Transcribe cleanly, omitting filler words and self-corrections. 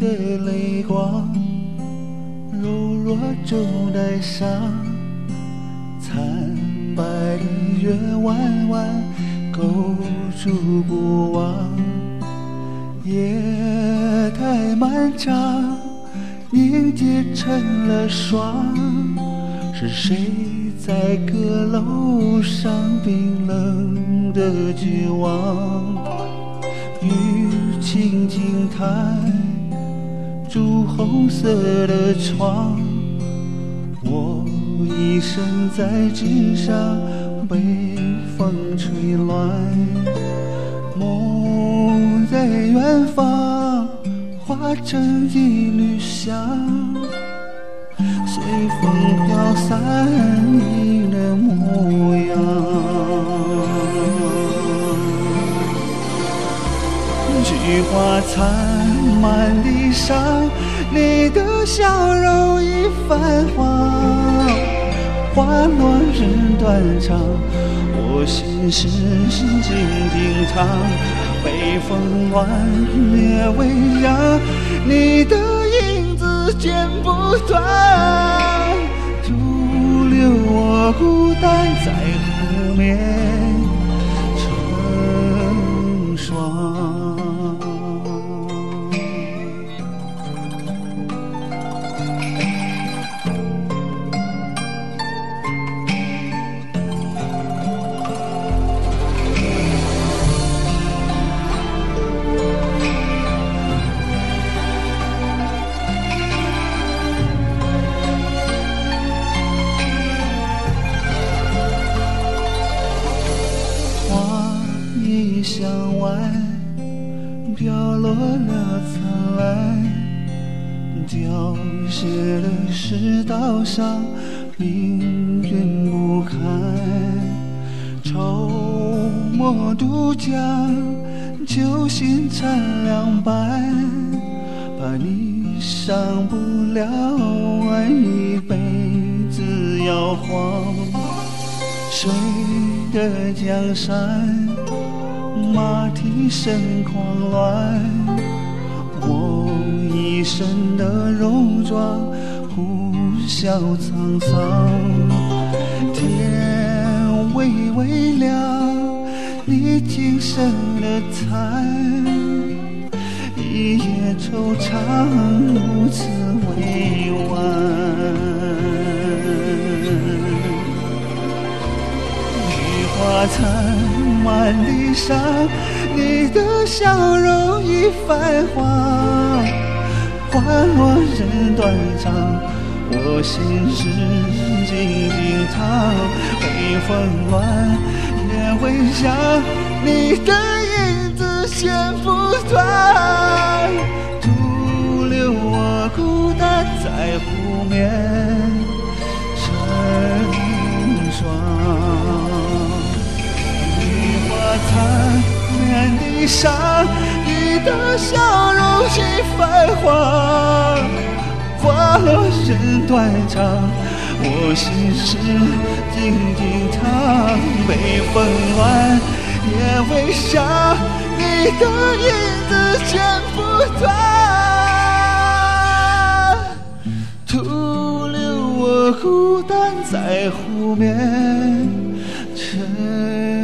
的泪光，柔弱中带伤，惨白的月弯弯勾住过往。夜太漫长，凝结成了霜，是谁在阁楼上冰冷的绝望？雨轻轻弹，朱红色的窗，我一身在纸上被风吹乱。梦在远方化成一缕香，随风飘散你的模样。菊花残满地伤，你的笑容已泛黄。花落人断肠，我心事静静躺。北风乱，夜未央，你的影子剪不断，独留我孤单在湖面成霜。向外飘落了灿烂，凋谢的石道上命运不堪。愁墨渡江，酒醒残凉斑，怕你上不了岸，一辈子摇晃。谁的江山马蹄声狂乱，我一身的戎装呼啸沧桑。天微微亮，你精神的残，一夜惆怅如此委婉。菊花残满地伤，你的笑容已泛黄。花落人断肠，我心事静静躺。北风乱，夜未央，你的影子剪不断，独留我孤单在湖面成霜。残满地伤，你的笑容已泛黄。花落人断肠，我心事静静躺。北风乱，夜未央，你的影子剪不断，徒留我孤单在湖面成